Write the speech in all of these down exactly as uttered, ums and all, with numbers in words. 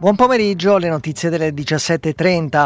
Buon pomeriggio, le notizie delle diciassette e trenta.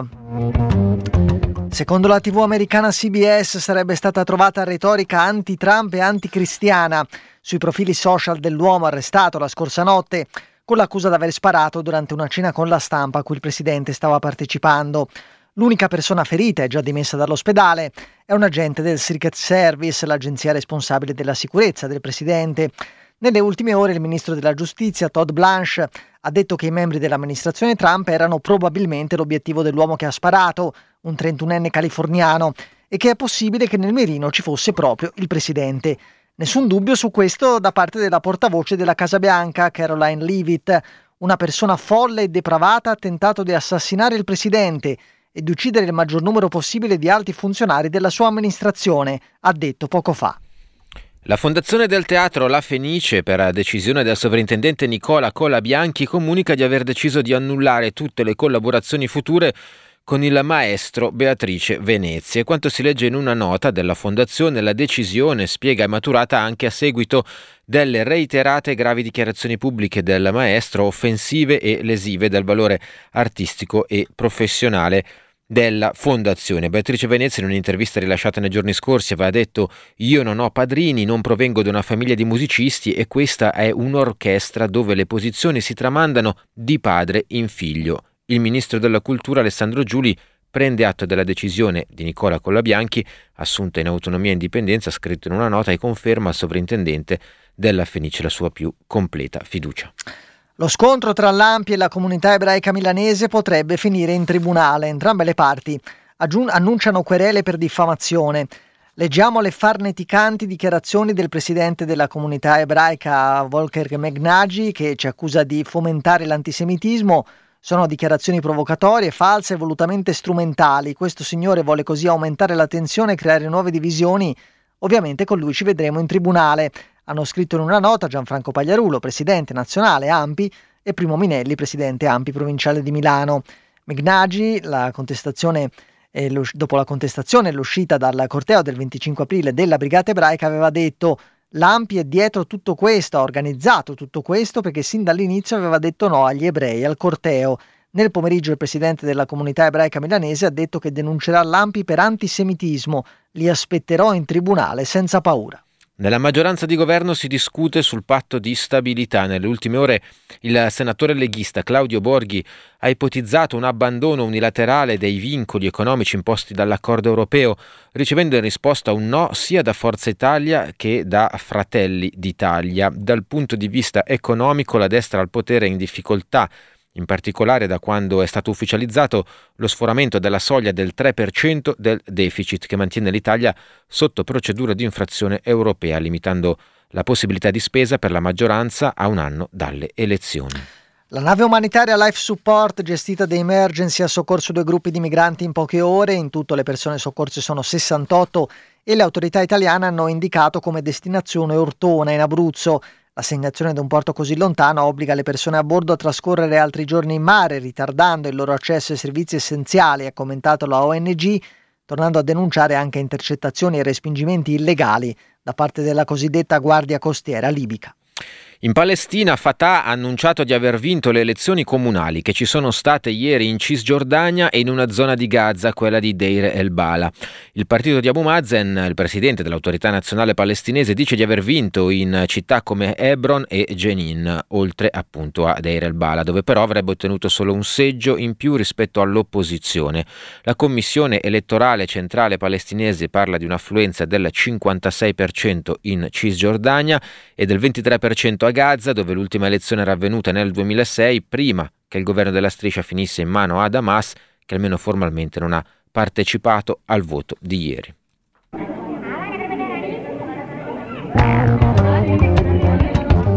Secondo la tivù americana C B S sarebbe stata trovata retorica anti-Trump e anticristiana sui profili social dell'uomo arrestato la scorsa notte con l'accusa di aver sparato durante una cena con la stampa a cui il presidente stava partecipando. L'unica persona ferita e già dimessa dall'ospedale è un agente del Secret Service, l'agenzia responsabile della sicurezza del presidente. Nelle ultime ore il ministro della giustizia Todd Blanche ha detto che i membri dell'amministrazione Trump erano probabilmente l'obiettivo dell'uomo che ha sparato, un trentunenne californiano, e che è possibile che nel mirino ci fosse proprio il presidente. Nessun dubbio su questo da parte della portavoce della Casa Bianca, Caroline Leavitt. Una persona folle e depravata ha tentato di assassinare il presidente e di uccidere il maggior numero possibile di alti funzionari della sua amministrazione, ha detto poco fa. La Fondazione del Teatro La Fenice, per decisione del sovrintendente Nicola Colabianchi, comunica di aver deciso di annullare tutte le collaborazioni future con il maestro Beatrice Venezia. E quanto si legge in una nota della Fondazione, la decisione, spiega, è maturata anche a seguito delle reiterate gravi dichiarazioni pubbliche del maestro, offensive e lesive del valore artistico e professionale della fondazione. Beatrice Venezia, in un'intervista rilasciata nei giorni scorsi, aveva detto: io non ho padrini, non provengo da una famiglia di musicisti e questa è un'orchestra dove le posizioni si tramandano di padre in figlio. Il ministro della cultura Alessandro Giuli prende atto della decisione di Nicola Colabianchi, assunta in autonomia e indipendenza, scritto in una nota, e conferma al sovrintendente della Fenice la sua più completa fiducia. Lo scontro tra l'A M P e la comunità ebraica milanese potrebbe finire in tribunale. Entrambe le parti aggiun- annunciano querele per diffamazione. Leggiamo le farneticanti dichiarazioni del presidente della comunità ebraica Volker Meghnagi, che ci accusa di fomentare l'antisemitismo. Sono dichiarazioni provocatorie, false e volutamente strumentali. Questo signore vuole così aumentare la tensione e creare nuove divisioni. Ovviamente con lui ci vedremo in tribunale. Hanno scritto in una nota Gianfranco Pagliarulo, presidente nazionale A M P, e Primo Minelli, presidente A M P provinciale di Milano. Meghnagi, la contestazione, eh, dopo la contestazione e l'uscita dal corteo del venticinque aprile della Brigata Ebraica, aveva detto: l'A M P è dietro tutto questo, ha organizzato tutto questo perché sin dall'inizio aveva detto no agli ebrei, al corteo. Nel pomeriggio il presidente della comunità ebraica milanese ha detto che denuncerà l'A M P per antisemitismo. Li aspetterò in tribunale senza paura. Nella maggioranza di governo si discute sul patto di stabilità. Nelle ultime ore il senatore leghista Claudio Borghi ha ipotizzato un abbandono unilaterale dei vincoli economici imposti dall'accordo europeo, ricevendo in risposta un no sia da Forza Italia che da Fratelli d'Italia. Dal punto di vista economico, la destra al potere è in difficoltà, in particolare da quando è stato ufficializzato lo sforamento della soglia del tre per cento del deficit, che mantiene l'Italia sotto procedura di infrazione europea, limitando la possibilità di spesa per la maggioranza a un anno dalle elezioni. La nave umanitaria Life Support, gestita da Emergency, ha soccorso due gruppi di migranti in poche ore. In tutto le persone soccorse sono sessantotto e le autorità italiane hanno indicato come destinazione Ortona, in Abruzzo. L'assegnazione da un porto così lontano obbliga le persone a bordo a trascorrere altri giorni in mare, ritardando il loro accesso ai servizi essenziali, ha commentato la O N G, tornando a denunciare anche intercettazioni e respingimenti illegali da parte della cosiddetta Guardia Costiera libica. In Palestina Fatah ha annunciato di aver vinto le elezioni comunali che ci sono state ieri in Cisgiordania e in una zona di Gaza, quella di Deir el-Bala. Il partito di Abu Mazen, il presidente dell'autorità nazionale palestinese, dice di aver vinto in città come Hebron e Jenin, oltre appunto a Deir el-Bala, dove però avrebbe ottenuto solo un seggio in più rispetto all'opposizione. La commissione elettorale centrale palestinese parla di un'affluenza del cinquantasei per cento in Cisgiordania e del ventitré per cento a Gaza, dove l'ultima elezione era avvenuta nel duemilasei, prima che il governo della striscia finisse in mano ad Hamas, che almeno formalmente non ha partecipato al voto di ieri.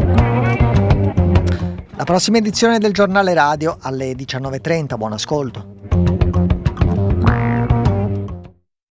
La prossima edizione del giornale radio alle diciannove e trenta. Buon ascolto.